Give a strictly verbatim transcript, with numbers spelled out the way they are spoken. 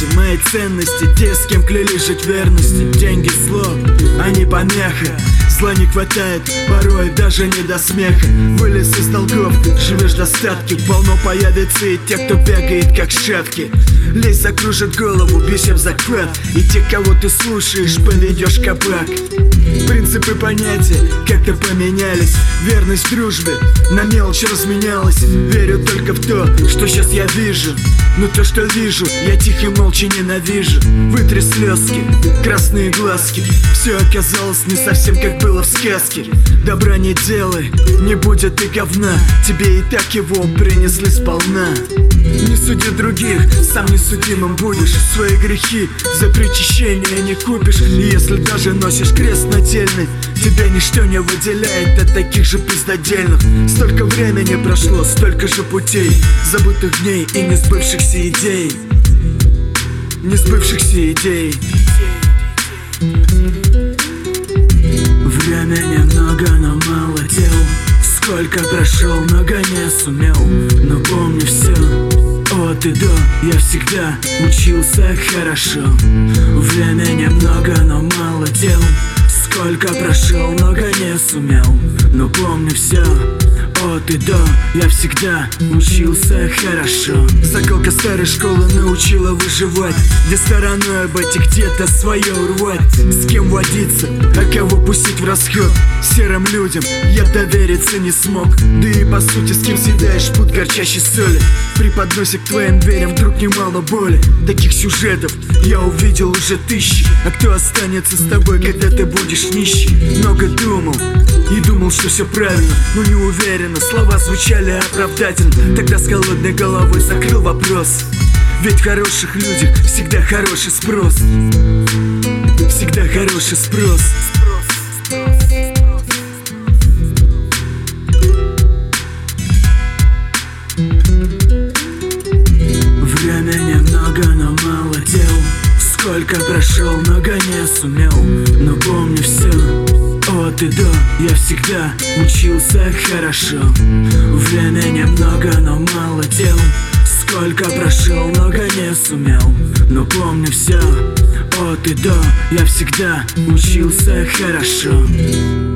ценности, мои ценности, те, с кем клялись жить верности. Деньги зло, они помеха, зла не хватает, порой даже не до смеха. Вылез из долгов, живешь в достатке, полно появится и те, кто бегает как шатки. Лезь закружит голову, бесим захват, и те, кого ты слушаешь, поведешь кабак. Принципы понятия как-то поменялись, верность в дружбе на мелочь разменялась. Верю только в то, что сейчас я вижу, но то, что вижу, я тихо и молча ненавижу. Вытри слезки, красные глазки, все оказалось не совсем как было в сказке. Добра не делай, не будет и говна, тебе и так его принесли сполна. Не суди других, сам несудимым будешь. Свои грехи за причащение не купишь. И если даже носишь крест нательный, тебя ничто не выделяет от таких же пиздодельных. Столько времени прошло, столько же путей, забытых дней и не сбывшихся идей. Не сбывшихся идей. Времени много, но мало дел. Сколько прошел, много не сумел, но помню все от и до. Я всегда учился хорошо. Времени много, но мало дел. Сколько прошел, много не сумел, но помню все от и до. Я всегда учился хорошо. Закалка старой школы научила выживать, где стороной обойти, где-то свое урвать. С кем водиться, а кого пустить в расход. Серым людям я довериться не смог. Да и по сути, с кем съедаешь путь горчащей соли. Преподносит к твоим дверям вдруг немало боли. Таких сюжетов я увидел уже тысячи. А кто останется с тобой, когда ты будешь нищий? Много думал и думал, что все правильно, но не уверенно. Слова звучали оправдательно. Тогда с холодной головой закрыл вопрос. Ведь в хороших людях всегда хороший спрос. Всегда хороший спрос. Времени много, но мало дел. Сколько прошел, много не сумел, но помню все от и до. Я всегда учился хорошо. Времени много, но мало дел. Сколько прошел, много не сумел, но помню все от и до. Я всегда учился хорошо.